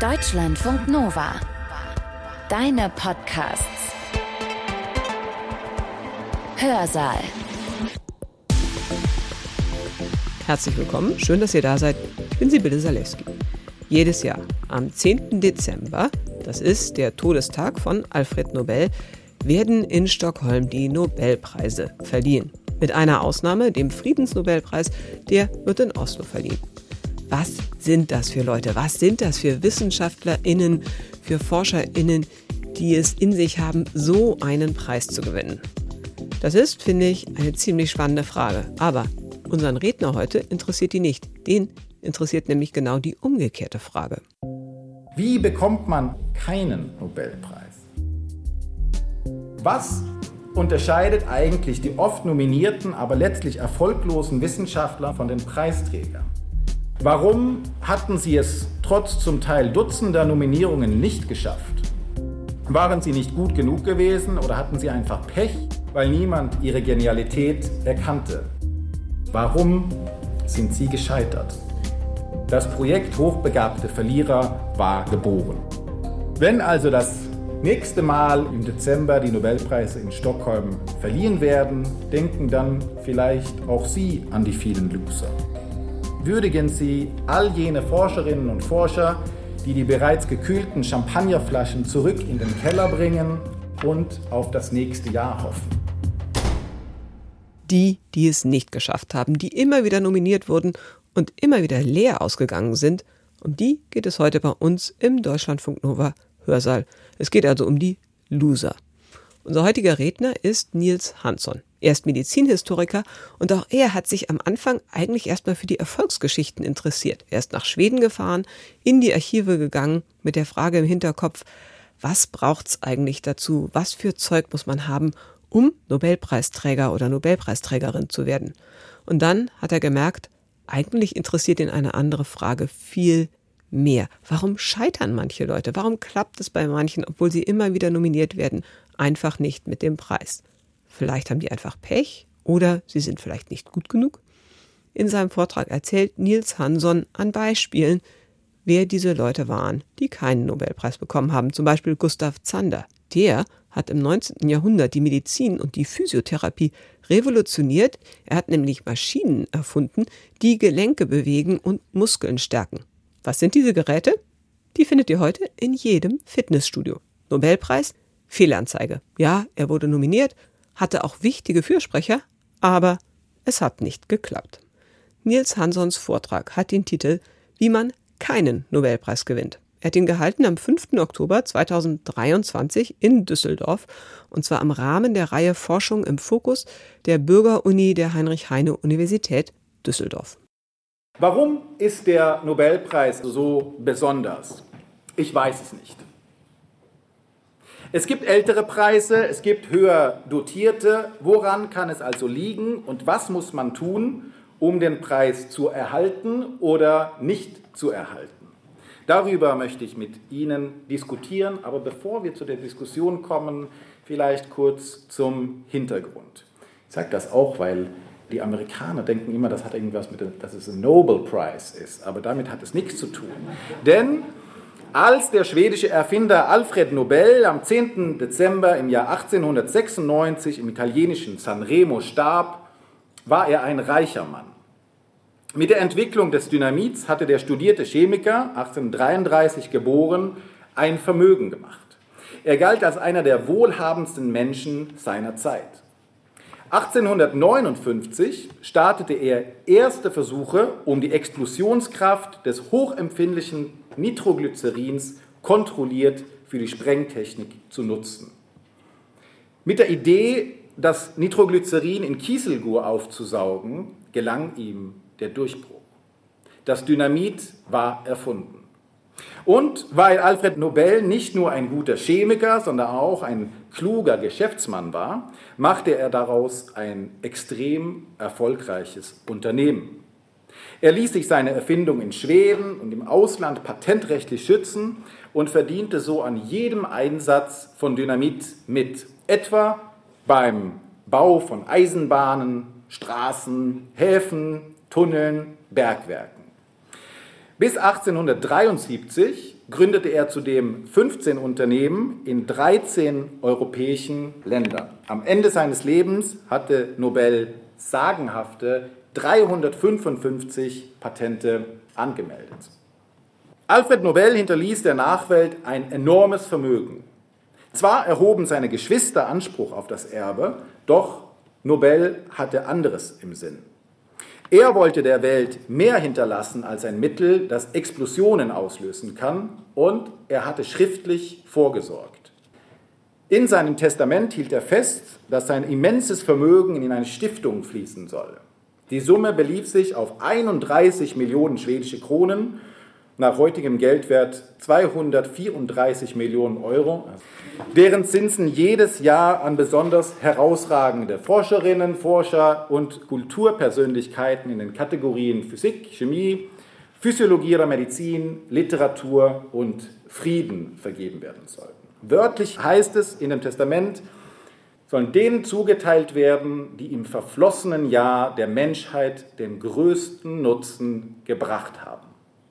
Deutschlandfunk Nova. Deine Podcasts. Hörsaal. Herzlich willkommen, schön, dass ihr da seid. Ich bin Sibylle Salewski. Jedes Jahr am 10. Dezember, das ist der Todestag von Alfred Nobel, werden in Stockholm die Nobelpreise verliehen. Mit einer Ausnahme, dem Friedensnobelpreis, der wird in Oslo verliehen. Was sind das für Leute? Was sind das für WissenschaftlerInnen, für ForscherInnen, die es in sich haben, so einen Preis zu gewinnen? Das ist, finde ich, eine ziemlich spannende Frage. Aber unseren Redner heute interessiert die nicht. Den interessiert nämlich genau die umgekehrte Frage. Wie bekommt man keinen Nobelpreis? Was unterscheidet eigentlich die oft nominierten, aber letztlich erfolglosen Wissenschaftler von den Preisträgern? Warum hatten sie es trotz zum Teil Dutzender Nominierungen nicht geschafft? Waren sie nicht gut genug gewesen oder hatten sie einfach Pech, weil niemand ihre Genialität erkannte? Warum sind sie gescheitert? Das Projekt Hochbegabte Verlierer war geboren. Wenn also das nächste Mal im Dezember die Nobelpreise in Stockholm verliehen werden, denken dann vielleicht auch Sie an die vielen Loser. Würdigen Sie all jene Forscherinnen und Forscher, die bereits gekühlten Champagnerflaschen zurück in den Keller bringen und auf das nächste Jahr hoffen. Die es nicht geschafft haben, die immer wieder nominiert wurden und immer wieder leer ausgegangen sind, um die geht es heute bei uns im Deutschlandfunk Nova Hörsaal. Es geht also um die Loser. Unser heutiger Redner ist Niels Hansson. Er ist Medizinhistoriker und auch er hat sich am Anfang eigentlich erstmal für die Erfolgsgeschichten interessiert. Er ist nach Schweden gefahren, in die Archive gegangen mit der Frage im Hinterkopf, was braucht's eigentlich dazu? Was für Zeug muss man haben, um Nobelpreisträger oder Nobelpreisträgerin zu werden? Und dann hat er gemerkt, eigentlich interessiert ihn eine andere Frage viel mehr. Warum scheitern manche Leute? Warum klappt es bei manchen, obwohl sie immer wieder nominiert werden, einfach nicht mit dem Preis? Vielleicht haben die einfach Pech oder sie sind vielleicht nicht gut genug. In seinem Vortrag erzählt Niels Hansson an Beispielen, wer diese Leute waren, die keinen Nobelpreis bekommen haben. Zum Beispiel Gustav Zander. Der hat im 19. Jahrhundert die Medizin und die Physiotherapie revolutioniert. Er hat nämlich Maschinen erfunden, die Gelenke bewegen und Muskeln stärken. Was sind diese Geräte? Die findet ihr heute in jedem Fitnessstudio. Nobelpreis? Fehlanzeige. Ja, er wurde nominiert, hatte auch wichtige Fürsprecher, aber es hat nicht geklappt. Niels Hanssons Vortrag hat den Titel »Wie man keinen Nobelpreis gewinnt«. Er hat ihn gehalten am 5. Oktober 2023 in Düsseldorf und zwar im Rahmen der Reihe Forschung im Fokus der Bürgeruni der Heinrich-Heine-Universität Düsseldorf. Warum ist der Nobelpreis so besonders? Ich weiß es nicht. Es gibt ältere Preise, es gibt höher dotierte. Woran kann es also liegen und was muss man tun, um den Preis zu erhalten oder nicht zu erhalten? Darüber möchte ich mit Ihnen diskutieren, aber bevor wir zu der Diskussion kommen, vielleicht kurz zum Hintergrund. Ich sage das auch, weil die Amerikaner denken immer, das hat irgendwas dass es ein Nobel Prize ist, aber damit hat es nichts zu tun. Denn als der schwedische Erfinder Alfred Nobel am 10. Dezember im Jahr 1896 im italienischen Sanremo starb, war er ein reicher Mann. Mit der Entwicklung des Dynamits hatte der studierte Chemiker, 1833 geboren, ein Vermögen gemacht. Er galt als einer der wohlhabendsten Menschen seiner Zeit. 1859 startete er erste Versuche, um die Explosionskraft des hochempfindlichen Nitroglycerins kontrolliert für die Sprengtechnik zu nutzen. Mit der Idee, das Nitroglycerin in Kieselguhr aufzusaugen, gelang ihm der Durchbruch. Das Dynamit war erfunden. Und weil Alfred Nobel nicht nur ein guter Chemiker, sondern auch ein kluger Geschäftsmann war, machte er daraus ein extrem erfolgreiches Unternehmen. Er ließ sich seine Erfindung in Schweden und im Ausland patentrechtlich schützen und verdiente so an jedem Einsatz von Dynamit mit, etwa beim Bau von Eisenbahnen, Straßen, Häfen, Tunneln, Bergwerken. Bis 1873 gründete er zudem 15 Unternehmen in 13 europäischen Ländern. Am Ende seines Lebens hatte Nobel sagenhafte 355 Patente angemeldet. Alfred Nobel hinterließ der Nachwelt ein enormes Vermögen. Zwar erhoben seine Geschwister Anspruch auf das Erbe, doch Nobel hatte anderes im Sinn. Er wollte der Welt mehr hinterlassen als ein Mittel, das Explosionen auslösen kann, und er hatte schriftlich vorgesorgt. In seinem Testament hielt er fest, dass sein immenses Vermögen in eine Stiftung fließen soll. Die Summe belief sich auf 31 Millionen schwedische Kronen, nach heutigem Geldwert 234 Millionen Euro, deren Zinsen jedes Jahr an besonders herausragende Forscherinnen, Forscher und Kulturpersönlichkeiten in den Kategorien Physik, Chemie, Physiologie oder Medizin, Literatur und Frieden vergeben werden sollten. Wörtlich heißt es in dem Testament, sollen denen zugeteilt werden, die im verflossenen Jahr der Menschheit den größten Nutzen gebracht haben.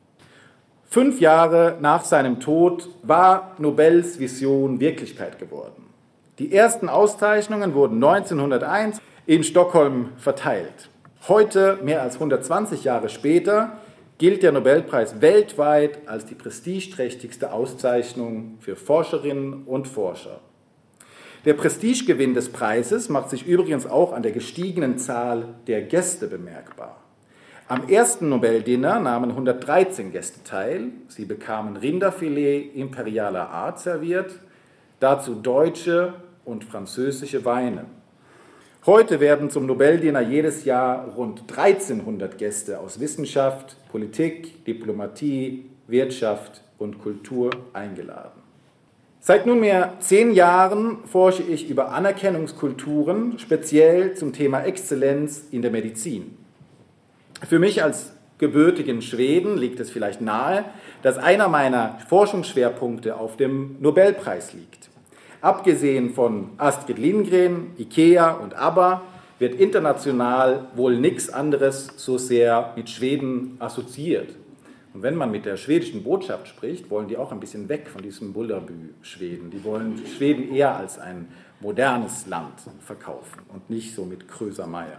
5 Jahre nach seinem Tod war Nobels Vision Wirklichkeit geworden. Die ersten Auszeichnungen wurden 1901 in Stockholm verteilt. Heute, mehr als 120 Jahre später, gilt der Nobelpreis weltweit als die prestigeträchtigste Auszeichnung für Forscherinnen und Forscher. Der Prestigegewinn des Preises macht sich übrigens auch an der gestiegenen Zahl der Gäste bemerkbar. Am ersten Nobel-Dinner nahmen 113 Gäste teil. Sie bekamen Rinderfilet imperialer Art serviert, dazu deutsche und französische Weine. Heute werden zum Nobel-Dinner jedes Jahr rund 1300 Gäste aus Wissenschaft, Politik, Diplomatie, Wirtschaft und Kultur eingeladen. Seit nunmehr 10 Jahren forsche ich über Anerkennungskulturen, speziell zum Thema Exzellenz in der Medizin. Für mich als gebürtigen Schweden liegt es vielleicht nahe, dass einer meiner Forschungsschwerpunkte auf dem Nobelpreis liegt. Abgesehen von Astrid Lindgren, IKEA und ABBA wird international wohl nichts anderes so sehr mit Schweden assoziiert. Und wenn man mit der schwedischen Botschaft spricht, wollen die auch ein bisschen weg von diesem Bullerbü-Schweden. Die wollen Schweden eher als ein modernes Land verkaufen und nicht so mit Kröser-Meyer.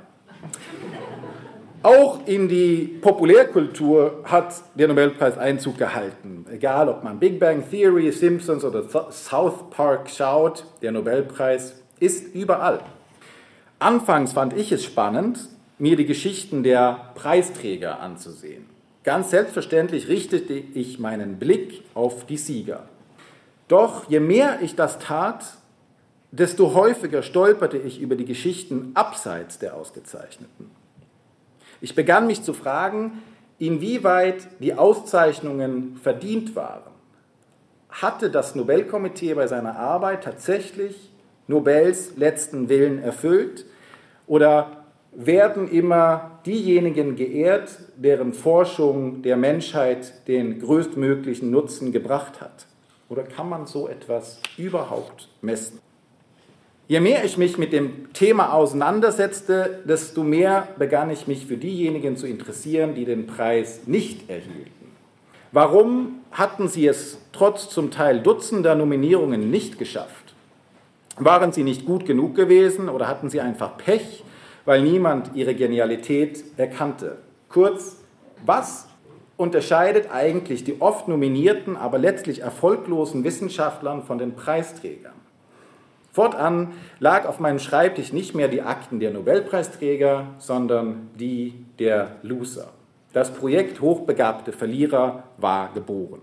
Auch in die Populärkultur hat der Nobelpreis Einzug gehalten. Egal, ob man Big Bang Theory, Simpsons oder South Park schaut, der Nobelpreis ist überall. Anfangs fand ich es spannend, mir die Geschichten der Preisträger anzusehen. Ganz selbstverständlich richtete ich meinen Blick auf die Sieger. Doch je mehr ich das tat, desto häufiger stolperte ich über die Geschichten abseits der Ausgezeichneten. Ich begann mich zu fragen, inwieweit die Auszeichnungen verdient waren. Hatte das Nobelkomitee bei seiner Arbeit tatsächlich Nobels letzten Willen erfüllt oder werden immer diejenigen geehrt, deren Forschung der Menschheit den größtmöglichen Nutzen gebracht hat? Oder kann man so etwas überhaupt messen? Je mehr ich mich mit dem Thema auseinandersetzte, desto mehr begann ich mich für diejenigen zu interessieren, die den Preis nicht erhielten. Warum hatten sie es trotz zum Teil Dutzender Nominierungen nicht geschafft? Waren sie nicht gut genug gewesen oder hatten sie einfach Pech, weil niemand ihre Genialität erkannte? Kurz, was unterscheidet eigentlich die oft nominierten, aber letztlich erfolglosen Wissenschaftlern von den Preisträgern? Fortan lag auf meinem Schreibtisch nicht mehr die Akten der Nobelpreisträger, sondern die der Loser. Das Projekt Hochbegabte Verlierer war geboren.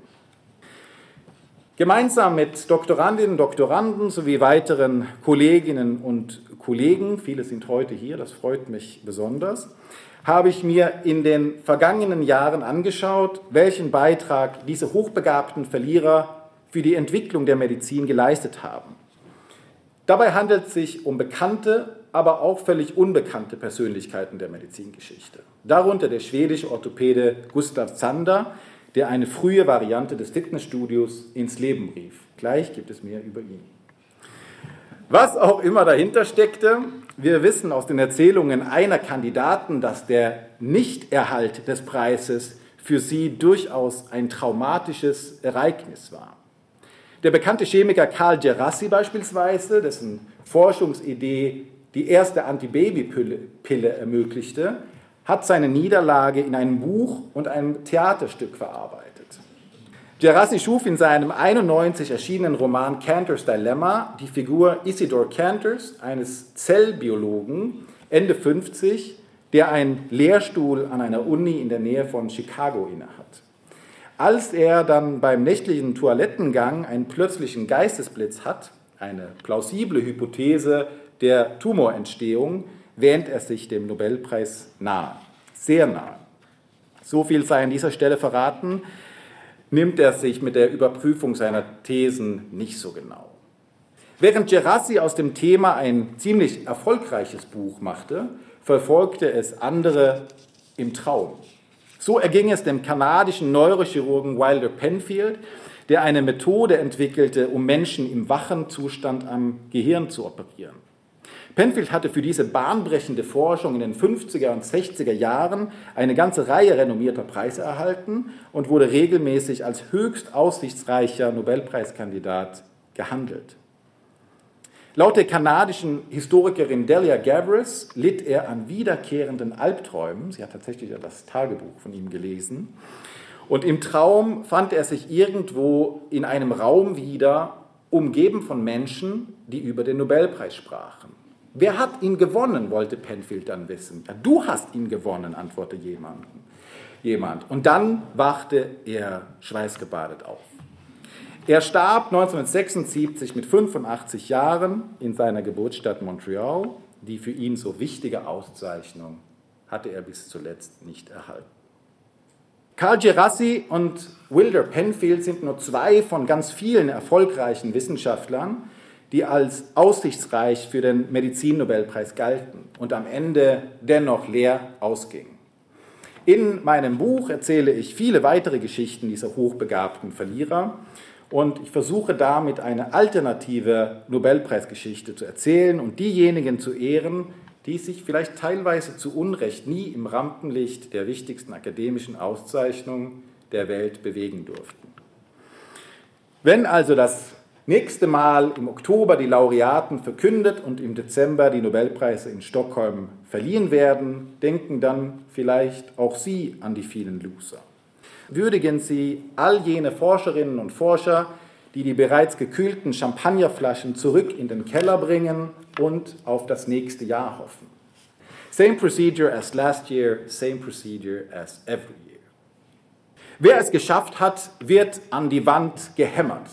Gemeinsam mit Doktorandinnen und Doktoranden sowie weiteren Kolleginnen und Kollegen, viele sind heute hier, das freut mich besonders, habe ich mir in den vergangenen Jahren angeschaut, welchen Beitrag diese hochbegabten Verlierer für die Entwicklung der Medizin geleistet haben. Dabei handelt es sich um bekannte, aber auch völlig unbekannte Persönlichkeiten der Medizingeschichte. Darunter der schwedische Orthopäde Gustav Zander, der eine frühe Variante des Fitnessstudios ins Leben rief. Gleich gibt es mehr über ihn. Was auch immer dahinter steckte, wir wissen aus den Erzählungen einer Kandidaten, dass der Nichterhalt des Preises für sie durchaus ein traumatisches Ereignis war. Der bekannte Chemiker Carl Djerassi beispielsweise, dessen Forschungsidee die erste Antibabypille ermöglichte, hat seine Niederlage in einem Buch und einem Theaterstück verarbeitet. Djerassi schuf in seinem 1991 erschienenen Roman Cantor's Dilemma die Figur Isidor Cantors, eines Zellbiologen, Ende 50, der einen Lehrstuhl an einer Uni in der Nähe von Chicago innehat. Als er dann beim nächtlichen Toilettengang einen plötzlichen Geistesblitz hat, eine plausible Hypothese der Tumorentstehung, wähnt er sich dem Nobelpreis nahe, sehr nahe. So viel sei an dieser Stelle verraten, nimmt er sich mit der Überprüfung seiner Thesen nicht so genau. Während Djerassi aus dem Thema ein ziemlich erfolgreiches Buch machte, verfolgte es andere im Traum. So erging es dem kanadischen Neurochirurgen Wilder Penfield, der eine Methode entwickelte, um Menschen im wachen Zustand am Gehirn zu operieren. Penfield hatte für diese bahnbrechende Forschung in den 50er und 60er Jahren eine ganze Reihe renommierter Preise erhalten und wurde regelmäßig als höchst aussichtsreicher Nobelpreiskandidat gehandelt. Laut der kanadischen Historikerin Delia Gavris litt er an wiederkehrenden Albträumen. Sie hat tatsächlich das Tagebuch von ihm gelesen. Und im Traum fand er sich irgendwo in einem Raum wieder, umgeben von Menschen, die über den Nobelpreis sprachen. Wer hat ihn gewonnen, wollte Penfield dann wissen. Ja, du hast ihn gewonnen, antwortete jemand. Und dann wachte er schweißgebadet auf. Er starb 1976 mit 85 Jahren in seiner Geburtsstadt Montreal. Die für ihn so wichtige Auszeichnung hatte er bis zuletzt nicht erhalten. Carl Djerassi und Wilder Penfield sind nur zwei von ganz vielen erfolgreichen Wissenschaftlern, die als aussichtsreich für den Medizin-Nobelpreis galten und am Ende dennoch leer ausgingen. In meinem Buch erzähle ich viele weitere Geschichten dieser hochbegabten Verlierer und ich versuche damit eine alternative Nobelpreisgeschichte zu erzählen und diejenigen zu ehren, die sich vielleicht teilweise zu Unrecht nie im Rampenlicht der wichtigsten akademischen Auszeichnung der Welt bewegen durften. Wenn also das nächste Mal im Oktober die Laureaten verkündet und im Dezember die Nobelpreise in Stockholm verliehen werden, denken dann vielleicht auch Sie an die vielen Loser. Würdigen Sie all jene Forscherinnen und Forscher, die die bereits gekühlten Champagnerflaschen zurück in den Keller bringen und auf das nächste Jahr hoffen. Same procedure as last year, same procedure as every year. Wer es geschafft hat, wird an die Wand gehämmert.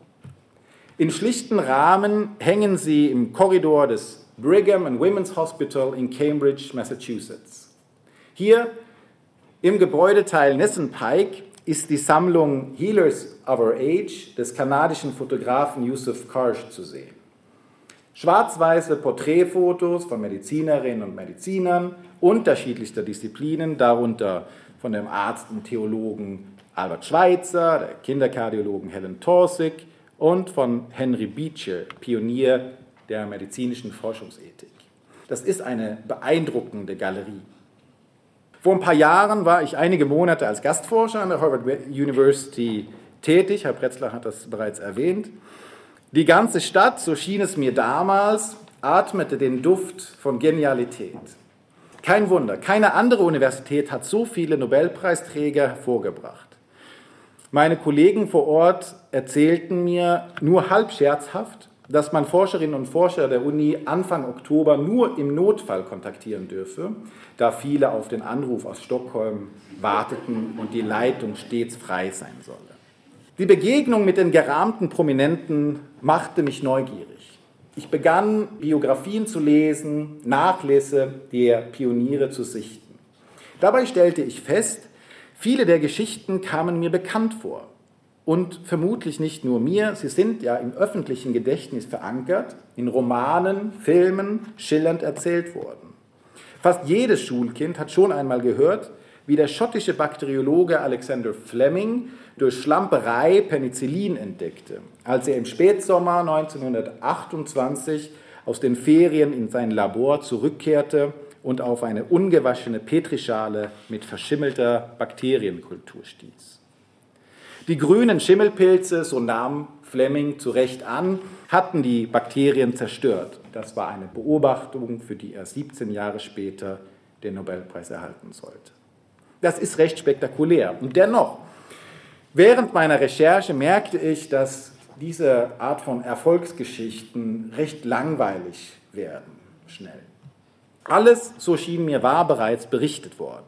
In schlichten Rahmen hängen sie im Korridor des Brigham and Women's Hospital in Cambridge, Massachusetts. Hier im Gebäudeteil Nesson-Pike ist die Sammlung Healers of Our Age des kanadischen Fotografen Yusuf Karsh zu sehen. Schwarz-weiße Porträtfotos von Medizinerinnen und Medizinern unterschiedlichster Disziplinen, darunter von dem Arzt und Theologen Albert Schweitzer, der Kinderkardiologin Helen Taussig und von Henry Beecher, Pionier der medizinischen Forschungsethik. Das ist eine beeindruckende Galerie. Vor ein paar Jahren war ich einige Monate als Gastforscher an der Harvard University tätig. Herr Pretzler hat das bereits erwähnt. Die ganze Stadt, so schien es mir damals, atmete den Duft von Genialität. Kein Wunder, keine andere Universität hat so viele Nobelpreisträger hervorgebracht. Meine Kollegen vor Ort erzählten mir nur halb scherzhaft, dass man Forscherinnen und Forscher der Uni Anfang Oktober nur im Notfall kontaktieren dürfe, da viele auf den Anruf aus Stockholm warteten und die Leitung stets frei sein solle. Die Begegnung mit den gerahmten Prominenten machte mich neugierig. Ich begann, Biografien zu lesen, Nachlässe der Pioniere zu sichten. Dabei stellte ich fest, viele der Geschichten kamen mir bekannt vor. Und vermutlich nicht nur mir, sie sind ja im öffentlichen Gedächtnis verankert, in Romanen, Filmen schillernd erzählt worden. Fast jedes Schulkind hat schon einmal gehört, wie der schottische Bakteriologe Alexander Fleming durch Schlamperei Penicillin entdeckte, als er im Spätsommer 1928 aus den Ferien in sein Labor zurückkehrte, und auf eine ungewaschene Petrischale mit verschimmelter Bakterienkultur stieß. Die grünen Schimmelpilze, so nahm Fleming zu Recht an, hatten die Bakterien zerstört. Das war eine Beobachtung, für die er 17 Jahre später den Nobelpreis erhalten sollte. Das ist recht spektakulär. Und dennoch, während meiner Recherche merkte ich, dass diese Art von Erfolgsgeschichten recht langweilig werden, schnell. Alles, so schien mir, war bereits berichtet worden.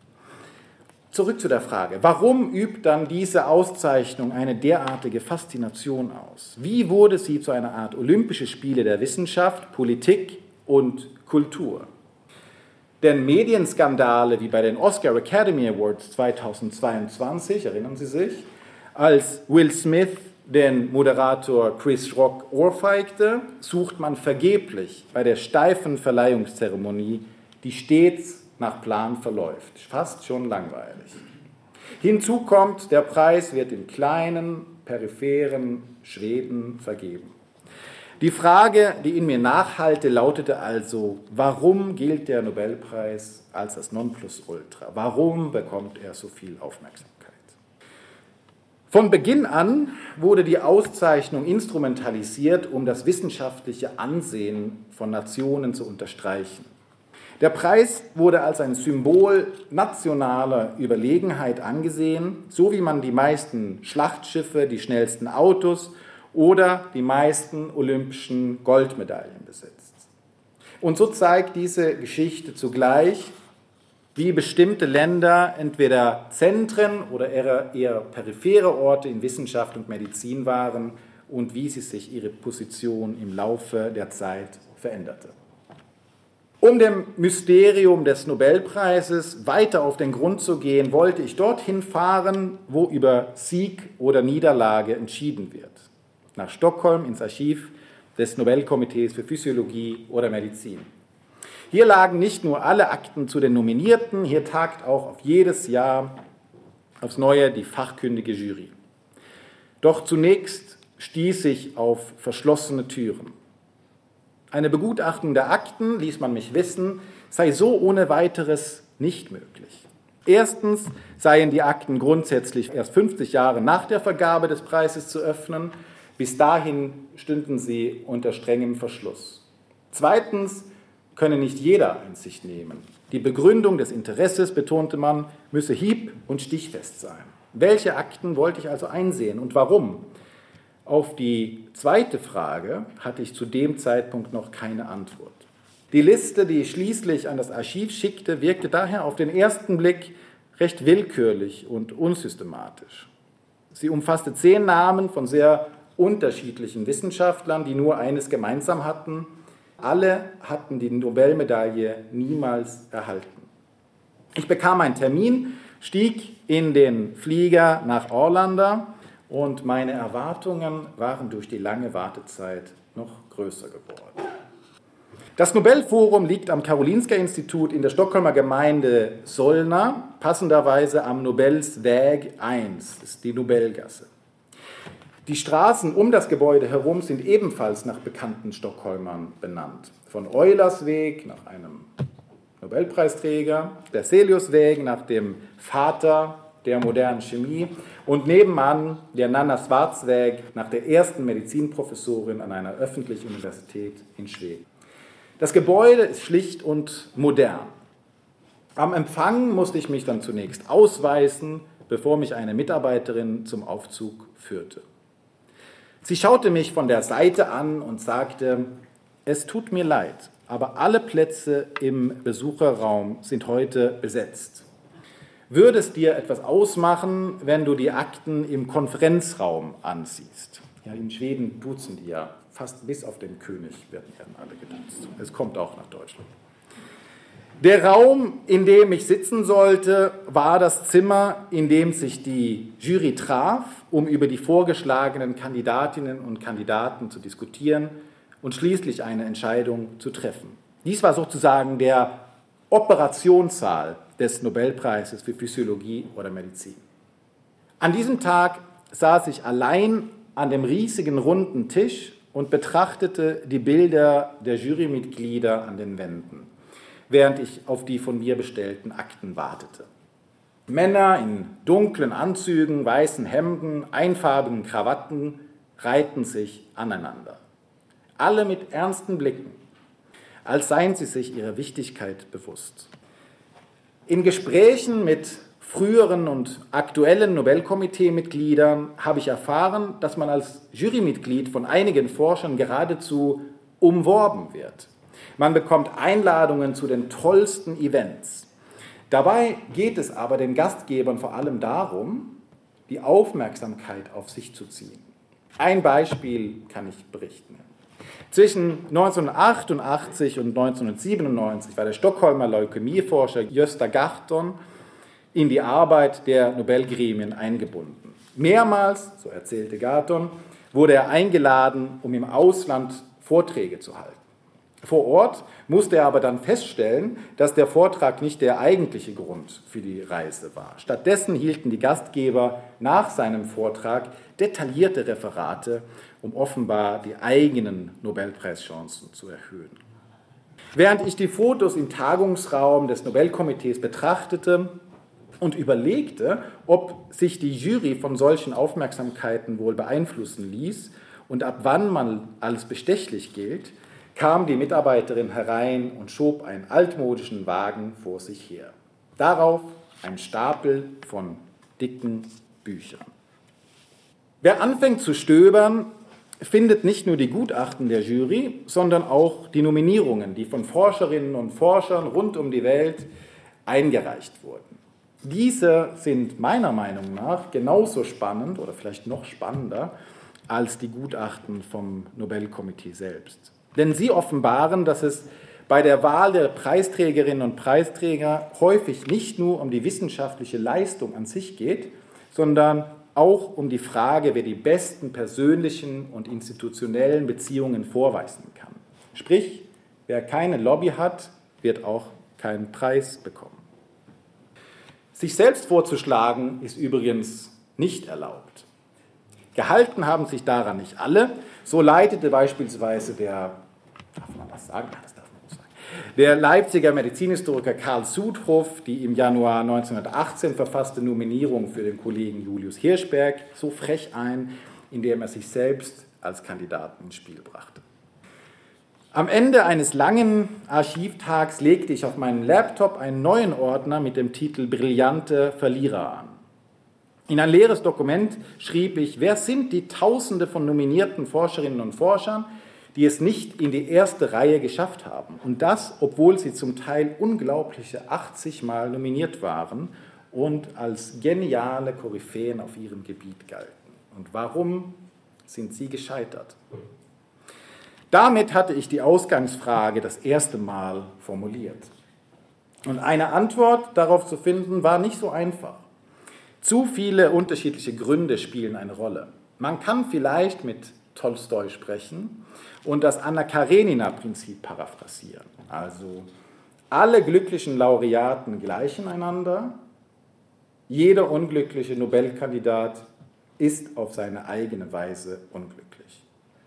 Zurück zu der Frage, warum übt dann diese Auszeichnung eine derartige Faszination aus? Wie wurde sie zu einer Art Olympische Spiele der Wissenschaft, Politik und Kultur? Denn Medienskandale wie bei den Oscar Academy Awards 2022, erinnern Sie sich, als Will Smith den Moderator Chris Rock ohrfeigte, sucht man vergeblich bei der steifen Verleihungszeremonie, die stets nach Plan verläuft. Fast schon langweilig. Hinzu kommt, der Preis wird in kleinen, peripheren Schweden vergeben. Die Frage, die in mir nachhallte, lautete also, warum gilt der Nobelpreis als das Nonplusultra? Warum bekommt er so viel Aufmerksamkeit? Von Beginn an wurde die Auszeichnung instrumentalisiert, um das wissenschaftliche Ansehen von Nationen zu unterstreichen. Der Preis wurde als ein Symbol nationaler Überlegenheit angesehen, so wie man die meisten Schlachtschiffe, die schnellsten Autos oder die meisten olympischen Goldmedaillen besitzt. Und so zeigt diese Geschichte zugleich, wie bestimmte Länder entweder Zentren oder eher periphere Orte in Wissenschaft und Medizin waren und wie sie sich ihre Position im Laufe der Zeit veränderte. Um dem Mysterium des Nobelpreises weiter auf den Grund zu gehen, wollte ich dorthin fahren, wo über Sieg oder Niederlage entschieden wird. Nach Stockholm ins Archiv des Nobelkomitees für Physiologie oder Medizin. Hier lagen nicht nur alle Akten zu den Nominierten, hier tagt auch auf jedes Jahr aufs Neue die fachkundige Jury. Doch zunächst stieß ich auf verschlossene Türen. Eine Begutachtung der Akten, ließ man mich wissen, sei so ohne weiteres nicht möglich. Erstens seien die Akten grundsätzlich erst 50 Jahre nach der Vergabe des Preises zu öffnen. Bis dahin stünden sie unter strengem Verschluss. Zweitens könne nicht jeder Einsicht nehmen. Die Begründung des Interesses, betonte man, müsse hieb- und stichfest sein. Welche Akten wollte ich also einsehen und warum? Auf die zweite Frage hatte ich zu dem Zeitpunkt noch keine Antwort. Die Liste, die ich schließlich an das Archiv schickte, wirkte daher auf den ersten Blick recht willkürlich und unsystematisch. Sie umfasste 10 Namen von sehr unterschiedlichen Wissenschaftlern, die nur eines gemeinsam hatten: alle hatten die Nobelmedaille niemals erhalten. Ich bekam einen Termin, stieg in den Flieger nach Arlanda und meine Erwartungen waren durch die lange Wartezeit noch größer geworden. Das Nobelforum liegt am Karolinska-Institut in der Stockholmer Gemeinde Solna, passenderweise am Nobelsväg 1, das ist die Nobelgasse. Die Straßen um das Gebäude herum sind ebenfalls nach bekannten Stockholmern benannt. Von Eulersweg nach einem Nobelpreisträger, der Celiusväg nach dem Vater der modernen Chemie und nebenan der Nanna Schwarzväg nach der ersten Medizinprofessorin an einer öffentlichen Universität in Schweden. Das Gebäude ist schlicht und modern. Am Empfang musste ich mich dann zunächst ausweisen, bevor mich eine Mitarbeiterin zum Aufzug führte. Sie schaute mich von der Seite an und sagte: Es tut mir leid, aber alle Plätze im Besucherraum sind heute besetzt. Würde es dir etwas ausmachen, wenn du die Akten im Konferenzraum ansiehst? Ja, in Schweden duzen die ja, fast bis auf den König werden alle geduzt. Es kommt auch nach Deutschland. Der Raum, in dem ich sitzen sollte, war das Zimmer, in dem sich die Jury traf, um über die vorgeschlagenen Kandidatinnen und Kandidaten zu diskutieren und schließlich eine Entscheidung zu treffen. Dies war sozusagen der Operationssaal des Nobelpreises für Physiologie oder Medizin. An diesem Tag saß ich allein an dem riesigen runden Tisch und betrachtete die Bilder der Jurymitglieder an den Wänden. während ich auf die von mir bestellten Akten wartete. Männer in dunklen Anzügen, weißen Hemden, einfarbigen Krawatten reihten sich aneinander. Alle mit ernsten Blicken, als seien sie sich ihrer Wichtigkeit bewusst. In Gesprächen mit früheren und aktuellen Nobelkomitee-Mitgliedern habe ich erfahren, dass man als Jurymitglied von einigen Forschern geradezu umworben wird. Man bekommt Einladungen zu den tollsten Events. Dabei geht es aber den Gastgebern vor allem darum, die Aufmerksamkeit auf sich zu ziehen. Ein Beispiel kann ich berichten. Zwischen 1988 und 1997 war der Stockholmer Leukämieforscher Gösta Garton in die Arbeit der Nobelgremien eingebunden. Mehrmals, so erzählte Garton, wurde er eingeladen, um im Ausland Vorträge zu halten. Vor Ort musste er aber dann feststellen, dass der Vortrag nicht der eigentliche Grund für die Reise war. Stattdessen hielten die Gastgeber nach seinem Vortrag detaillierte Referate, um offenbar die eigenen Nobelpreischancen zu erhöhen. Während ich die Fotos im Tagungsraum des Nobelkomitees betrachtete und überlegte, ob sich die Jury von solchen Aufmerksamkeiten wohl beeinflussen ließ und ab wann man als bestechlich gilt, kam die Mitarbeiterin herein und schob einen altmodischen Wagen vor sich her. Darauf ein Stapel von dicken Büchern. Wer anfängt zu stöbern, findet nicht nur die Gutachten der Jury, sondern auch die Nominierungen, die von Forscherinnen und Forschern rund um die Welt eingereicht wurden. Diese sind meiner Meinung nach genauso spannend oder vielleicht noch spannender als die Gutachten vom Nobelkomitee selbst. Denn sie offenbaren, dass es bei der Wahl der Preisträgerinnen und Preisträger häufig nicht nur um die wissenschaftliche Leistung an sich geht, sondern auch um die Frage, wer die besten persönlichen und institutionellen Beziehungen vorweisen kann. Sprich, wer keine Lobby hat, wird auch keinen Preis bekommen. Sich selbst vorzuschlagen ist übrigens nicht erlaubt. Gehalten haben sich daran nicht alle. So leitete beispielsweise der Leipziger Medizinhistoriker Karl Sudhoff die im Januar 1918 verfasste Nominierung für den Kollegen Julius Hirschberg so frech ein, indem er sich selbst als Kandidaten ins Spiel brachte. Am Ende eines langen Archivtags legte ich auf meinem Laptop einen neuen Ordner mit dem Titel Brillante Verlierer an. In ein leeres Dokument schrieb ich, wer sind die Tausende von nominierten Forscherinnen und Forschern, die es nicht in die erste Reihe geschafft haben. Und das, obwohl sie zum Teil unglaubliche 80 Mal nominiert waren und als geniale Koryphäen auf ihrem Gebiet galten. Und warum sind sie gescheitert? Damit hatte ich die Ausgangsfrage das erste Mal formuliert. Und eine Antwort darauf zu finden, war nicht so einfach. Zu viele unterschiedliche Gründe spielen eine Rolle. Man kann vielleicht mit Tolstoi sprechen und das Anna-Karenina-Prinzip paraphrasieren. Also alle glücklichen Laureaten gleichen einander, jeder unglückliche Nobelkandidat ist auf seine eigene Weise unglücklich.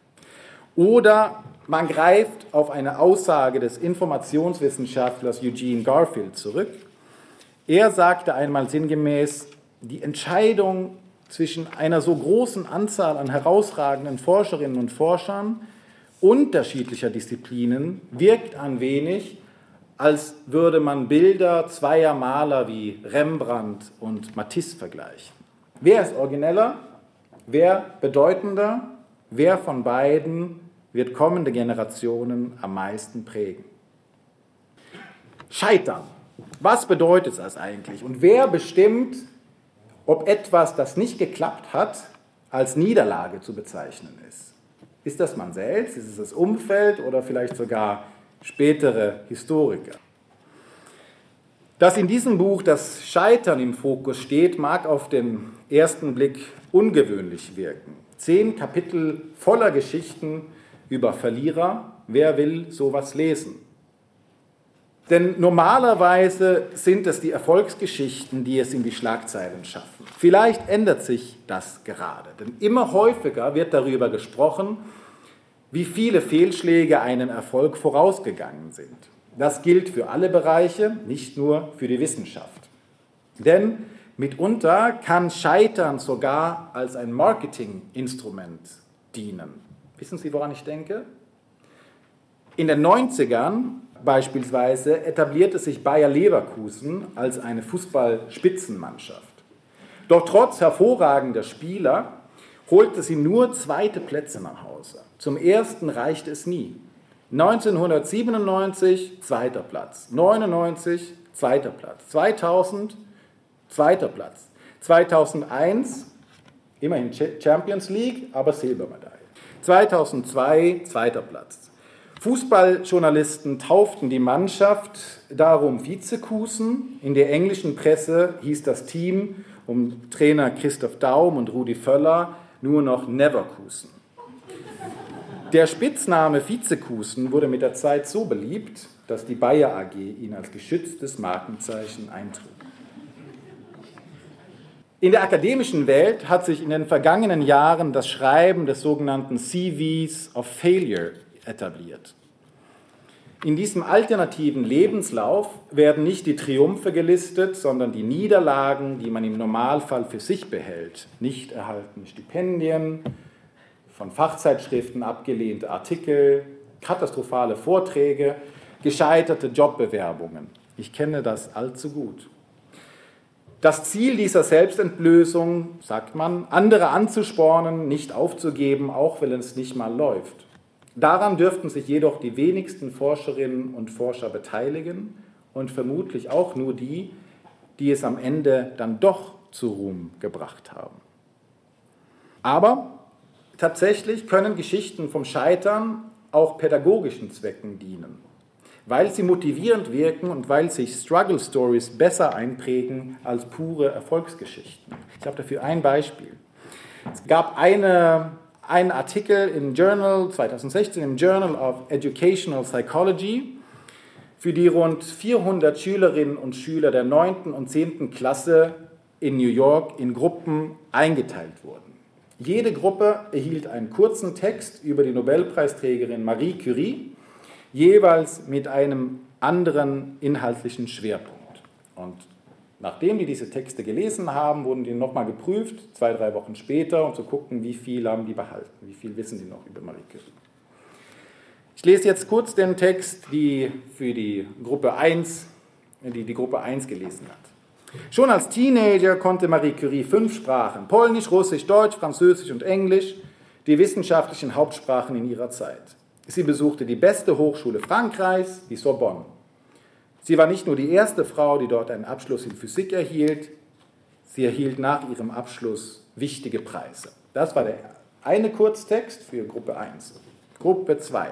Oder man greift auf eine Aussage des Informationswissenschaftlers Eugene Garfield zurück. Er sagte einmal sinngemäß, die Entscheidung zwischen einer so großen Anzahl an herausragenden Forscherinnen und Forschern unterschiedlicher Disziplinen wirkt ein wenig, als würde man Bilder zweier Maler wie Rembrandt und Matisse vergleichen. Wer ist origineller? Wer bedeutender? Wer von beiden wird kommende Generationen am meisten prägen? Scheitern. Was bedeutet das eigentlich? Und wer bestimmt, ob etwas, das nicht geklappt hat, als Niederlage zu bezeichnen ist? Ist das man selbst? Ist es das Umfeld oder vielleicht sogar spätere Historiker? Dass in diesem Buch das Scheitern im Fokus steht, mag auf den ersten Blick ungewöhnlich wirken. 10 Kapitel voller Geschichten über Verlierer. Wer will sowas lesen? Denn normalerweise sind es die Erfolgsgeschichten, die es in die Schlagzeilen schaffen. Vielleicht ändert sich das gerade, denn immer häufiger wird darüber gesprochen, wie viele Fehlschläge einem Erfolg vorausgegangen sind. Das gilt für alle Bereiche, nicht nur für die Wissenschaft. Denn mitunter kann Scheitern sogar als ein Marketinginstrument dienen. Wissen Sie, woran ich denke? In den 90ern beispielsweise etablierte sich Bayer Leverkusen als eine Fußballspitzenmannschaft. Doch trotz hervorragender Spieler holte sie nur zweite Plätze nach Hause. Zum ersten reichte es nie. 1997 zweiter Platz, 99 zweiter Platz, 2000 zweiter Platz, 2001 immerhin Champions League, aber Silbermedaille, 2002 zweiter Platz. Fußballjournalisten tauften die Mannschaft darum Vizekusen. In der englischen Presse hieß das Team um Trainer Christoph Daum und Rudi Völler nur noch Neverkusen. Der Spitzname Vizekusen wurde mit der Zeit so beliebt, dass die Bayer AG ihn als geschütztes Markenzeichen eintrug. In der akademischen Welt hat sich in den vergangenen Jahren das Schreiben des sogenannten CVs of Failure etabliert. In diesem alternativen Lebenslauf werden nicht die Triumphe gelistet, sondern die Niederlagen, die man im Normalfall für sich behält. Nicht erhaltene Stipendien, von Fachzeitschriften abgelehnte Artikel, katastrophale Vorträge, gescheiterte Jobbewerbungen. Ich kenne das allzu gut. Das Ziel dieser Selbstentblößung, sagt man, andere anzuspornen, nicht aufzugeben, auch wenn es nicht mal läuft. Daran dürften sich jedoch die wenigsten Forscherinnen und Forscher beteiligen und vermutlich auch nur die, die es am Ende dann doch zu Ruhm gebracht haben. Aber tatsächlich können Geschichten vom Scheitern auch pädagogischen Zwecken dienen, weil sie motivierend wirken und weil sich Struggle Stories besser einprägen als pure Erfolgsgeschichten. Ich habe dafür ein Beispiel. Es gab einen Artikel im Journal 2016 im Journal of Educational Psychology, für die rund 400 Schülerinnen und Schüler der 9. und 10. Klasse in New York in Gruppen eingeteilt wurden. Jede Gruppe erhielt einen kurzen Text über die Nobelpreisträgerin Marie Curie, jeweils mit einem anderen inhaltlichen Schwerpunkt. Und nachdem die diese Texte gelesen haben, wurden die nochmal geprüft, 2-3 Wochen später, um zu gucken, wie viel haben die behalten, wie viel wissen sie noch über Marie Curie. Ich lese jetzt kurz den Text, die für die Gruppe 1 gelesen hat. Schon als Teenager konnte Marie Curie 5 Sprachen, Polnisch, Russisch, Deutsch, Französisch und Englisch, die wissenschaftlichen Hauptsprachen in ihrer Zeit. Sie besuchte die beste Hochschule Frankreichs, die Sorbonne. Sie war nicht nur die erste Frau, die dort einen Abschluss in Physik erhielt, sie erhielt nach ihrem Abschluss wichtige Preise. Das war der eine Kurztext für Gruppe 1. Gruppe 2.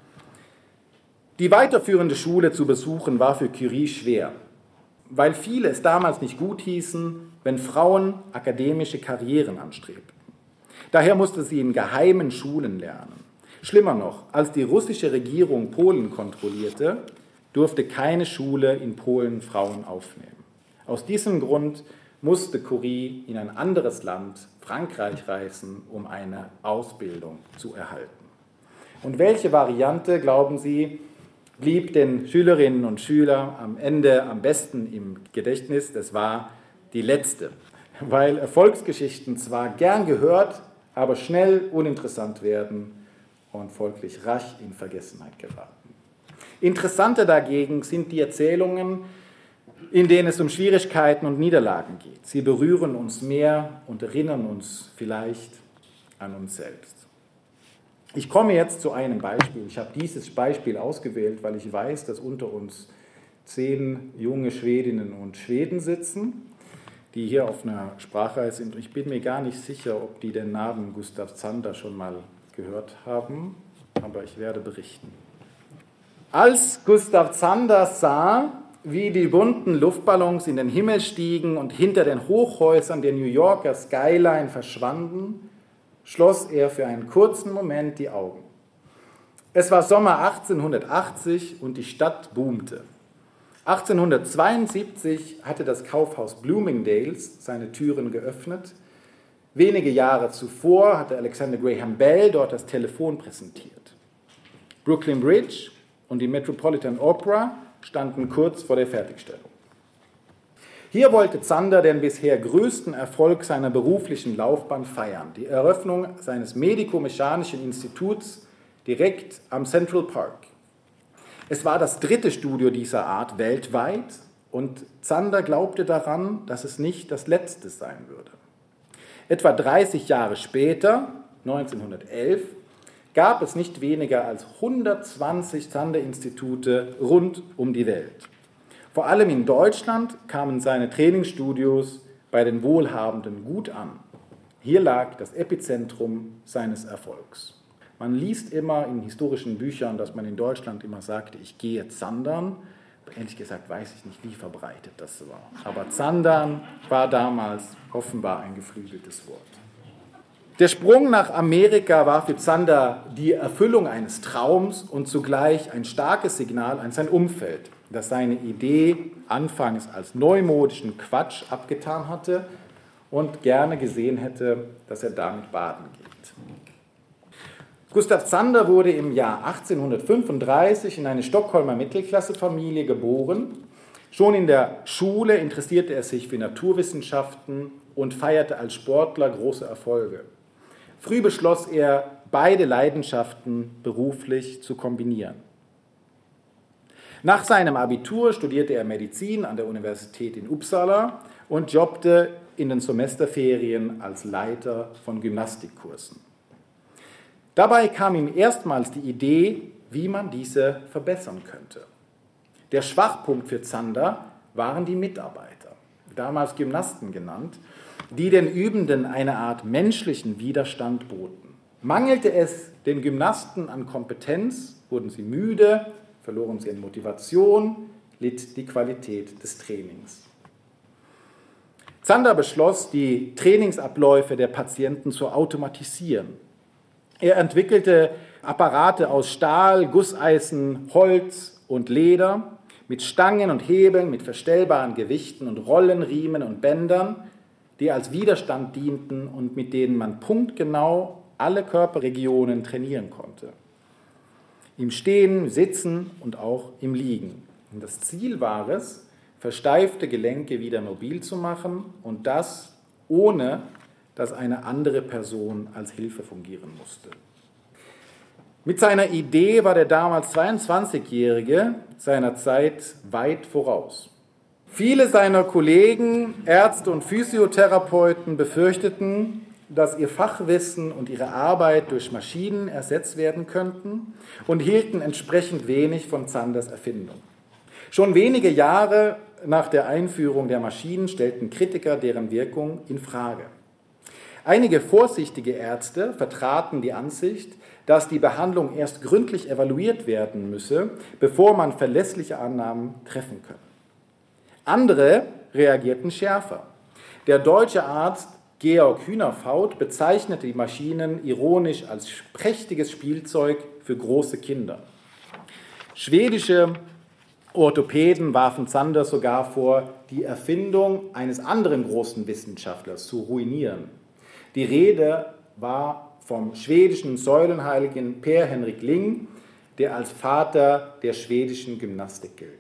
Die weiterführende Schule zu besuchen war für Curie schwer, weil viele es damals nicht gut hießen, wenn Frauen akademische Karrieren anstrebten. Daher musste sie in geheimen Schulen lernen. Schlimmer noch, als die russische Regierung Polen kontrollierte, durfte keine Schule in Polen Frauen aufnehmen. Aus diesem Grund musste Curie in ein anderes Land, Frankreich, reisen, um eine Ausbildung zu erhalten. Und welche Variante, glauben Sie, blieb den Schülerinnen und Schülern am Ende am besten im Gedächtnis? Das war die letzte, weil Erfolgsgeschichten zwar gern gehört, aber schnell uninteressant werden und folglich rasch in Vergessenheit geraten. Interessanter dagegen sind die Erzählungen, in denen es um Schwierigkeiten und Niederlagen geht. Sie berühren uns mehr und erinnern uns vielleicht an uns selbst. Ich komme jetzt zu einem Beispiel. Ich habe dieses Beispiel ausgewählt, weil ich weiß, dass unter uns 10 junge Schwedinnen und Schweden sitzen, die hier auf einer Sprachreise sind. Ich bin mir gar nicht sicher, ob die den Namen Gustav Zander schon mal gehört haben, aber ich werde berichten. Als Gustav Zander sah, wie die bunten Luftballons in den Himmel stiegen und hinter den Hochhäusern der New Yorker Skyline verschwanden, schloss er für einen kurzen Moment die Augen. Es war Sommer 1880 und die Stadt boomte. 1872 hatte das Kaufhaus Bloomingdale's seine Türen geöffnet. Wenige Jahre zuvor hatte Alexander Graham Bell dort das Telefon präsentiert. Brooklyn Bridge und die Metropolitan Opera standen kurz vor der Fertigstellung. Hier wollte Zander den bisher größten Erfolg seiner beruflichen Laufbahn feiern, die Eröffnung seines Medico-Mechanischen Instituts direkt am Central Park. Es war das 3. Studio dieser Art weltweit und Zander glaubte daran, dass es nicht das letzte sein würde. Etwa 30 Jahre später, 1911, gab es nicht weniger als 120 Zander-Institute rund um die Welt. Vor allem in Deutschland kamen seine Trainingsstudios bei den Wohlhabenden gut an. Hier lag das Epizentrum seines Erfolgs. Man liest immer in historischen Büchern, dass man in Deutschland immer sagte, ich gehe Zandern. Ehrlich gesagt weiß ich nicht, wie verbreitet das war. Aber Zandern war damals offenbar ein geflügeltes Wort. Der Sprung nach Amerika war für Zander die Erfüllung eines Traums und zugleich ein starkes Signal an sein Umfeld, das seine Idee anfangs als neumodischen Quatsch abgetan hatte und gerne gesehen hätte, dass er damit baden geht. Gustav Zander wurde im Jahr 1835 in eine Stockholmer Mittelklassefamilie geboren. Schon in der Schule interessierte er sich für Naturwissenschaften und feierte als Sportler große Erfolge. Früh beschloss er, beide Leidenschaften beruflich zu kombinieren. Nach seinem Abitur studierte er Medizin an der Universität in Uppsala und jobbte in den Semesterferien als Leiter von Gymnastikkursen. Dabei kam ihm erstmals die Idee, wie man diese verbessern könnte. Der Schwachpunkt für Zander waren die Mitarbeiter, damals Gymnasten genannt, die den Übenden eine Art menschlichen Widerstand boten. Mangelte es den Gymnasten an Kompetenz, wurden sie müde, verloren sie an Motivation, litt die Qualität des Trainings. Zander beschloss, die Trainingsabläufe der Patienten zu automatisieren. Er entwickelte Apparate aus Stahl, Gusseisen, Holz und Leder mit Stangen und Hebeln, mit verstellbaren Gewichten und Rollen, Riemen und Bändern, die als Widerstand dienten und mit denen man punktgenau alle Körperregionen trainieren konnte. Im Stehen, Sitzen und auch im Liegen. Und das Ziel war es, versteifte Gelenke wieder mobil zu machen und das ohne, dass eine andere Person als Hilfe fungieren musste. Mit seiner Idee war der damals 22-Jährige seiner Zeit weit voraus. Viele seiner Kollegen, Ärzte und Physiotherapeuten befürchteten, dass ihr Fachwissen und ihre Arbeit durch Maschinen ersetzt werden könnten und hielten entsprechend wenig von Zanders Erfindung. Schon wenige Jahre nach der Einführung der Maschinen stellten Kritiker deren Wirkung in Frage. Einige vorsichtige Ärzte vertraten die Ansicht, dass die Behandlung erst gründlich evaluiert werden müsse, bevor man verlässliche Annahmen treffen könne. Andere reagierten schärfer. Der deutsche Arzt Georg Hühnerfaut bezeichnete die Maschinen ironisch als prächtiges Spielzeug für große Kinder. Schwedische Orthopäden warfen Zander sogar vor, die Erfindung eines anderen großen Wissenschaftlers zu ruinieren. Die Rede war vom schwedischen Säulenheiligen Per Henrik Ling, der als Vater der schwedischen Gymnastik gilt.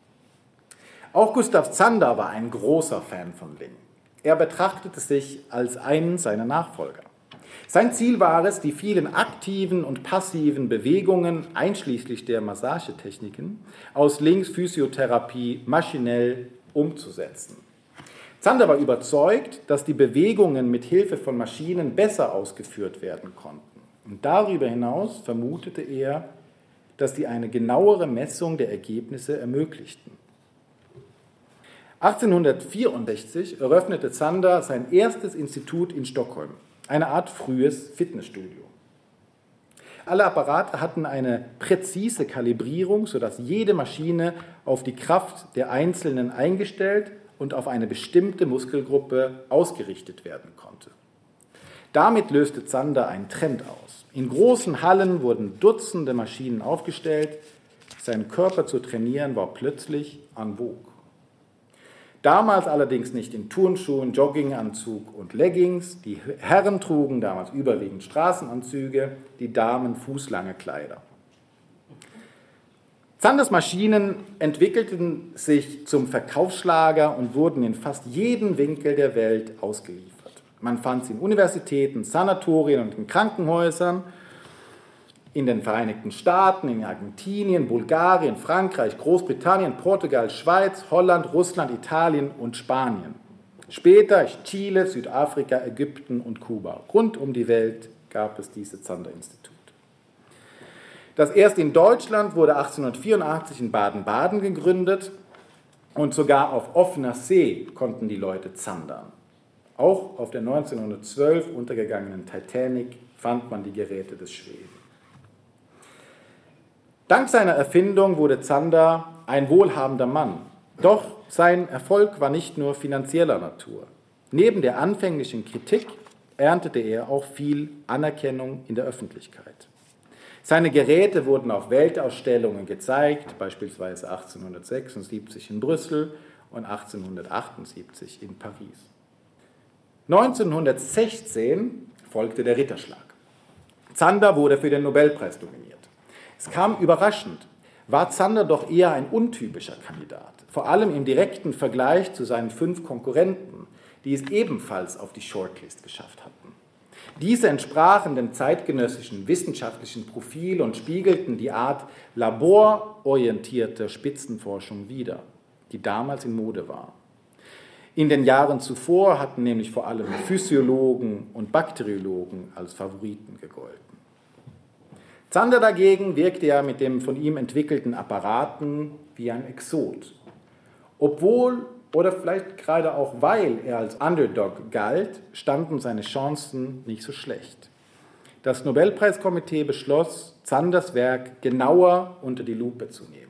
Auch Gustav Zander war ein großer Fan von Ling. Er betrachtete sich als einen seiner Nachfolger. Sein Ziel war es, die vielen aktiven und passiven Bewegungen, einschließlich der Massagetechniken, aus Lings Physiotherapie maschinell umzusetzen. Zander war überzeugt, dass die Bewegungen mit Hilfe von Maschinen besser ausgeführt werden konnten. Und darüber hinaus vermutete er, dass die eine genauere Messung der Ergebnisse ermöglichten. 1864 eröffnete Zander sein erstes Institut in Stockholm, eine Art frühes Fitnessstudio. Alle Apparate hatten eine präzise Kalibrierung, sodass jede Maschine auf die Kraft der Einzelnen eingestellt und auf eine bestimmte Muskelgruppe ausgerichtet werden konnte. Damit löste Zander einen Trend aus. In großen Hallen wurden Dutzende Maschinen aufgestellt. Sein Körper zu trainieren war plötzlich en vogue. Damals allerdings nicht in Turnschuhen, Jogginganzug und Leggings. Die Herren trugen damals überwiegend Straßenanzüge, die Damen fußlange Kleider. Zanders Maschinen entwickelten sich zum Verkaufsschlager und wurden in fast jedem Winkel der Welt ausgeliefert. Man fand sie in Universitäten, Sanatorien und in Krankenhäusern, in den Vereinigten Staaten, in Argentinien, Bulgarien, Frankreich, Großbritannien, Portugal, Schweiz, Holland, Russland, Italien und Spanien. Später Chile, Südafrika, Ägypten und Kuba. Rund um die Welt gab es diese Zander-Institut. Das erste in Deutschland wurde 1884 in Baden-Baden gegründet und sogar auf offener See konnten die Leute zandern. Auch auf der 1912 untergegangenen Titanic fand man die Geräte des Schweden. Dank seiner Erfindung wurde Zander ein wohlhabender Mann. Doch sein Erfolg war nicht nur finanzieller Natur. Neben der anfänglichen Kritik erntete er auch viel Anerkennung in der Öffentlichkeit. Seine Geräte wurden auf Weltausstellungen gezeigt, beispielsweise 1876 in Brüssel und 1878 in Paris. 1916 folgte der Ritterschlag. Zander wurde für den Nobelpreis nominiert. Es kam überraschend, war Zander doch eher ein untypischer Kandidat, vor allem im direkten Vergleich zu seinen 5 Konkurrenten, die es ebenfalls auf die Shortlist geschafft hatten. Diese entsprachen dem zeitgenössischen wissenschaftlichen Profil und spiegelten die Art labororientierte Spitzenforschung wider, die damals in Mode war. In den Jahren zuvor hatten nämlich vor allem Physiologen und Bakteriologen als Favoriten gegolten. Zander dagegen wirkte ja mit dem von ihm entwickelten Apparaten wie ein Exot. Obwohl oder vielleicht gerade auch weil er als Underdog galt, standen seine Chancen nicht so schlecht. Das Nobelpreiskomitee beschloss, Zanders Werk genauer unter die Lupe zu nehmen.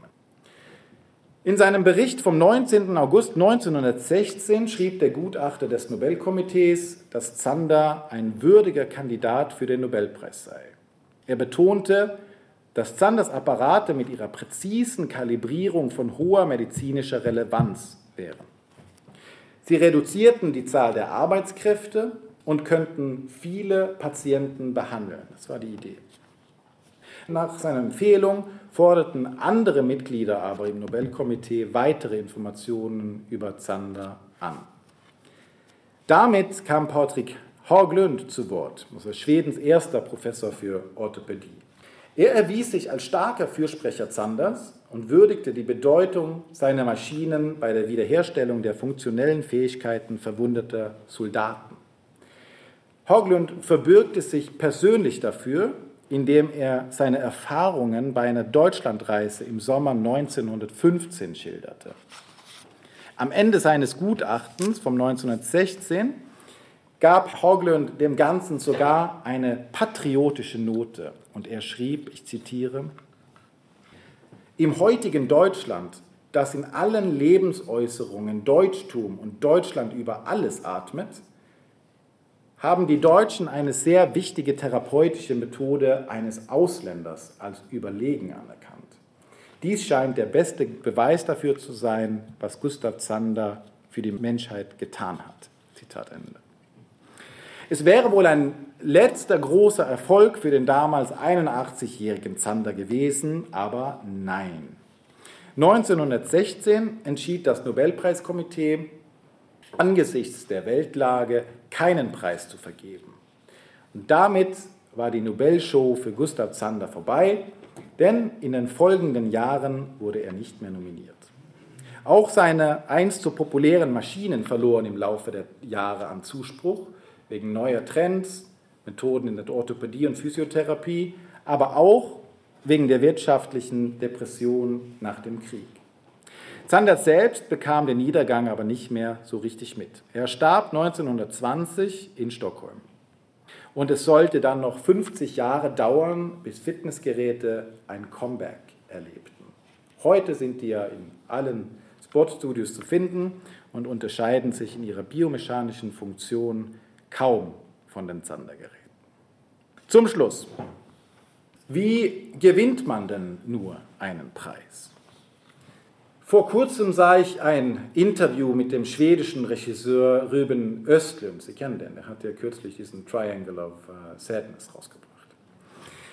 In seinem Bericht vom 19. August 1916 schrieb der Gutachter des Nobelkomitees, dass Zander ein würdiger Kandidat für den Nobelpreis sei. Er betonte, dass Zanders Apparate mit ihrer präzisen Kalibrierung von hoher medizinischer Relevanz wären. Sie reduzierten die Zahl der Arbeitskräfte und könnten viele Patienten behandeln. Das war die Idee. Nach seiner Empfehlung forderten andere Mitglieder aber im Nobelkomitee weitere Informationen über Zander an. Damit kam Patrik Haglund zu Wort, also Schwedens erster Professor für Orthopädie. Er erwies sich als starker Fürsprecher Zanders und würdigte die Bedeutung seiner Maschinen bei der Wiederherstellung der funktionellen Fähigkeiten verwundeter Soldaten. Haglund verbürgte sich persönlich dafür, indem er seine Erfahrungen bei einer Deutschlandreise im Sommer 1915 schilderte. Am Ende seines Gutachtens vom 1916 gab Haglund dem Ganzen sogar eine patriotische Note. Und er schrieb, ich zitiere, im heutigen Deutschland, das in allen Lebensäußerungen Deutschtum und Deutschland über alles atmet, haben die Deutschen eine sehr wichtige therapeutische Methode eines Ausländers als überlegen anerkannt. Dies scheint der beste Beweis dafür zu sein, was Gustav Zander für die Menschheit getan hat. Zitat Ende. Es wäre wohl ein letzter großer Erfolg für den damals 81-jährigen Zander gewesen, aber nein. 1916 entschied das Nobelpreiskomitee, angesichts der Weltlage keinen Preis zu vergeben. Und damit war die Nobelshow für Gustav Zander vorbei, denn in den folgenden Jahren wurde er nicht mehr nominiert. Auch seine einst so populären Maschinen verloren im Laufe der Jahre an Zuspruch, wegen neuer Trends, Methoden in der Orthopädie und Physiotherapie, aber auch wegen der wirtschaftlichen Depression nach dem Krieg. Zander selbst bekam den Niedergang aber nicht mehr so richtig mit. Er starb 1920 in Stockholm. Und es sollte dann noch 50 Jahre dauern, bis Fitnessgeräte ein Comeback erlebten. Heute sind die ja in allen Sportstudios zu finden und unterscheiden sich in ihrer biomechanischen Funktion kaum von den Zander-Geräten. Zum Schluss. Wie gewinnt man denn nur einen Preis? Vor kurzem sah ich ein Interview mit dem schwedischen Regisseur Ruben Östlund. Sie kennen den, der hat ja kürzlich diesen Triangle of Sadness rausgebracht.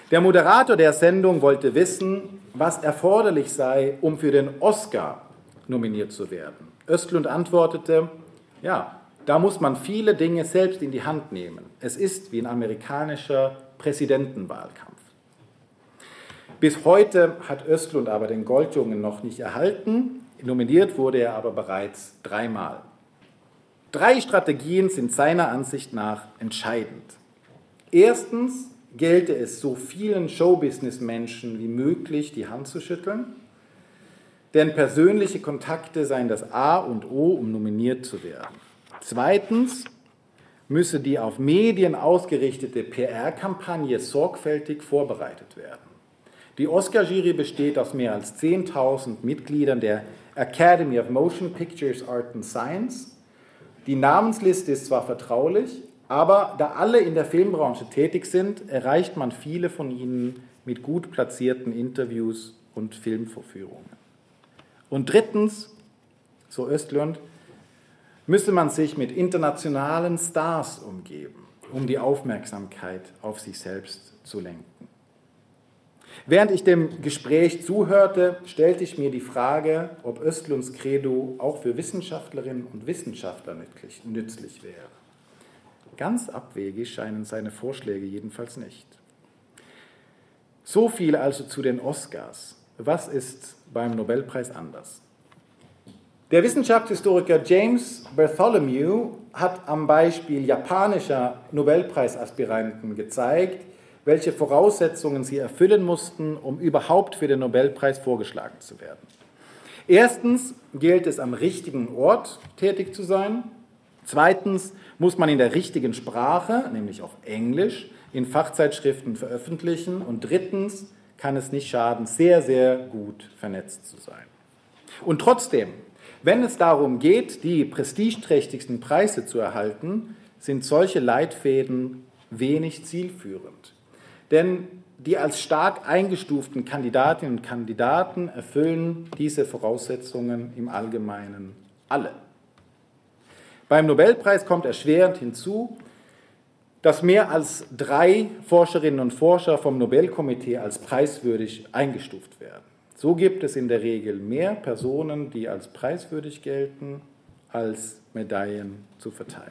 Der Moderator der Sendung wollte wissen, was erforderlich sei, um für den Oscar nominiert zu werden. Östlund antwortete, ja, da muss man viele Dinge selbst in die Hand nehmen. Es ist wie ein amerikanischer Präsidentenwahlkampf. Bis heute hat Östlund aber den Goldjungen noch nicht erhalten. Nominiert wurde er aber bereits 3-mal. 3 Strategien sind seiner Ansicht nach entscheidend. Erstens gelte es, so vielen Showbusiness-Menschen wie möglich die Hand zu schütteln, denn persönliche Kontakte seien das A und O, um nominiert zu werden. Zweitens müsse die auf Medien ausgerichtete PR-Kampagne sorgfältig vorbereitet werden. Die Oscar-Jury besteht aus mehr als 10.000 Mitgliedern der Academy of Motion Pictures, Art and Science. Die Namensliste ist zwar vertraulich, aber da alle in der Filmbranche tätig sind, erreicht man viele von ihnen mit gut platzierten Interviews und Filmvorführungen. Und drittens, so Östlund, müsse man sich mit internationalen Stars umgeben, um die Aufmerksamkeit auf sich selbst zu lenken. Während ich dem Gespräch zuhörte, stellte ich mir die Frage, ob Östlunds Credo auch für Wissenschaftlerinnen und Wissenschaftler nützlich wäre. Ganz abwegig scheinen seine Vorschläge jedenfalls nicht. So viel also zu den Oscars. Was ist beim Nobelpreis anders? Der Wissenschaftshistoriker James Bartholomew hat am Beispiel japanischer Nobelpreisaspiranten gezeigt, welche Voraussetzungen sie erfüllen mussten, um überhaupt für den Nobelpreis vorgeschlagen zu werden. Erstens gilt es, am richtigen Ort tätig zu sein. Zweitens muss man in der richtigen Sprache, nämlich auf Englisch, in Fachzeitschriften veröffentlichen. Und drittens kann es nicht schaden, sehr, sehr gut vernetzt zu sein. Und trotzdem, wenn es darum geht, die prestigeträchtigsten Preise zu erhalten, sind solche Leitfäden wenig zielführend. Denn die als stark eingestuften Kandidatinnen und Kandidaten erfüllen diese Voraussetzungen im Allgemeinen alle. Beim Nobelpreis kommt erschwerend hinzu, dass mehr als 3 Forscherinnen und Forscher vom Nobelkomitee als preiswürdig eingestuft werden. So gibt es in der Regel mehr Personen, die als preiswürdig gelten, als Medaillen zu verteilen.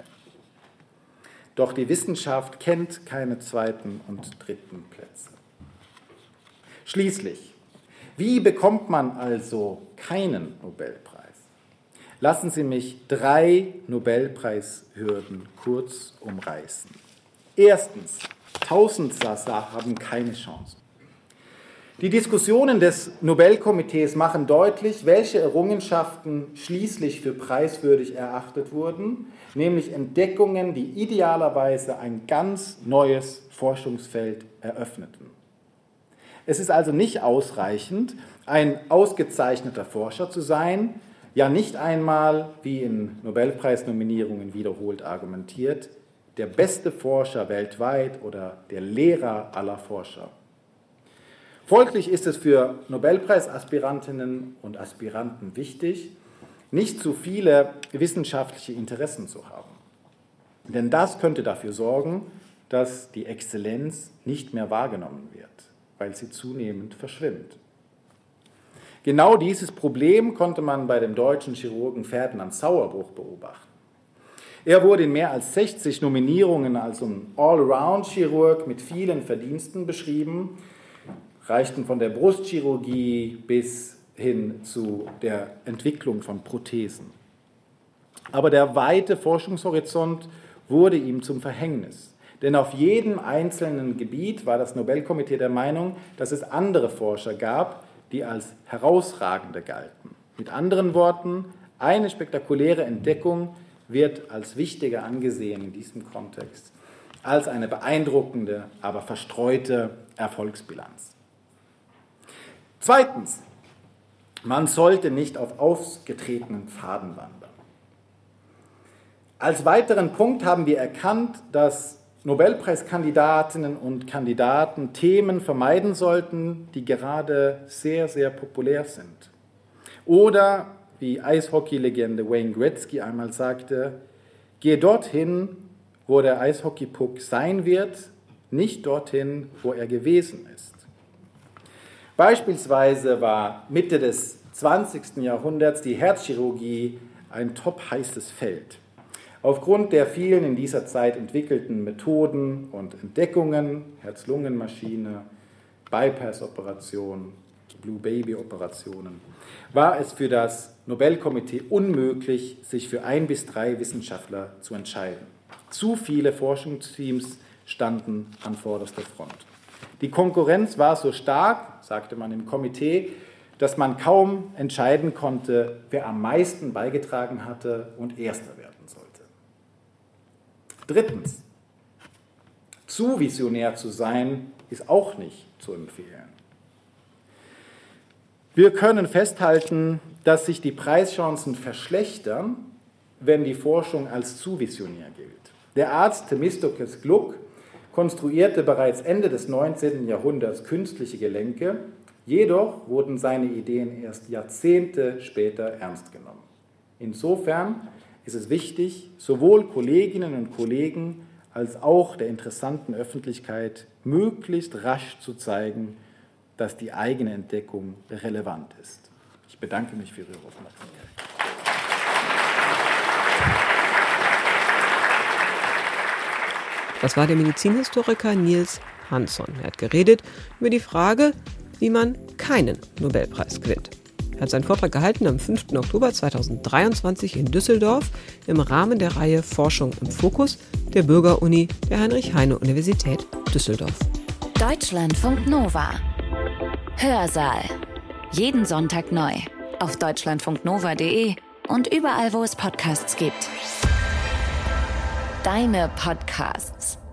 Doch die Wissenschaft kennt keine 2. und 3. Plätze. Schließlich, wie bekommt man also keinen Nobelpreis? Lassen Sie mich 3 Nobelpreishürden kurz umreißen. Erstens, Tausendsassa haben keine Chance. Die Diskussionen des Nobelkomitees machen deutlich, welche Errungenschaften schließlich für preiswürdig erachtet wurden, nämlich Entdeckungen, die idealerweise ein ganz neues Forschungsfeld eröffneten. Es ist also nicht ausreichend, ein ausgezeichneter Forscher zu sein, ja nicht einmal, wie in Nobelpreisnominierungen wiederholt argumentiert, der beste Forscher weltweit oder der Lehrer aller Forscher. Folglich ist es für Nobelpreisaspirantinnen und Aspiranten wichtig, nicht zu viele wissenschaftliche Interessen zu haben. Denn das könnte dafür sorgen, dass die Exzellenz nicht mehr wahrgenommen wird, weil sie zunehmend verschwimmt. Genau dieses Problem konnte man bei dem deutschen Chirurgen Ferdinand Sauerbruch beobachten. Er wurde in mehr als 60 Nominierungen als ein Allround-Chirurg mit vielen Verdiensten beschrieben, reichten von der Brustchirurgie bis hin zu der Entwicklung von Prothesen. Aber der weite Forschungshorizont wurde ihm zum Verhängnis. Denn auf jedem einzelnen Gebiet war das Nobelkomitee der Meinung, dass es andere Forscher gab, die als herausragende galten. Mit anderen Worten, eine spektakuläre Entdeckung wird als wichtiger angesehen in diesem Kontext als eine beeindruckende, aber verstreute Erfolgsbilanz. Zweitens, man sollte nicht auf ausgetretenen Pfaden wandern. Als weiteren Punkt haben wir erkannt, dass Nobelpreiskandidatinnen und Kandidaten Themen vermeiden sollten, die gerade sehr, sehr populär sind. Oder, wie Eishockey-Legende Wayne Gretzky einmal sagte, geh dorthin, wo der Eishockeypuck sein wird, nicht dorthin, wo er gewesen ist. Beispielsweise war Mitte des 20. Jahrhunderts die Herzchirurgie ein top-heißes Feld. Aufgrund der vielen in dieser Zeit entwickelten Methoden und Entdeckungen, Herz-Lungen-Maschine, Bypass-Operation, Blue Baby-Operationen, war es für das Nobelkomitee unmöglich, sich für 1 bis 3 Wissenschaftler zu entscheiden. Zu viele Forschungsteams standen an vorderster Front. Die Konkurrenz war so stark, sagte man im Komitee, dass man kaum entscheiden konnte, wer am meisten beigetragen hatte und Erster werden sollte. Drittens, zu visionär zu sein, ist auch nicht zu empfehlen. Wir können festhalten, dass sich die Preischancen verschlechtern, wenn die Forschung als zu visionär gilt. Der Arzt Themistokles Gluck konstruierte bereits Ende des 19. Jahrhunderts künstliche Gelenke, jedoch wurden seine Ideen erst Jahrzehnte später ernst genommen. Insofern ist es wichtig, sowohl Kolleginnen und Kollegen als auch der interessanten Öffentlichkeit möglichst rasch zu zeigen, dass die eigene Entdeckung relevant ist. Ich bedanke mich für Ihre Aufmerksamkeit. Das war der Medizinhistoriker Niels Hansson. Er hat geredet über die Frage, wie man keinen Nobelpreis gewinnt. Er hat seinen Vortrag gehalten am 5. Oktober 2023 in Düsseldorf im Rahmen der Reihe Forschung im Fokus der Bürgeruni der Heinrich-Heine-Universität Düsseldorf. Deutschlandfunk Nova. Hörsaal. Jeden Sonntag neu. Auf deutschlandfunknova.de und überall, wo es Podcasts gibt. Deine Podcasts.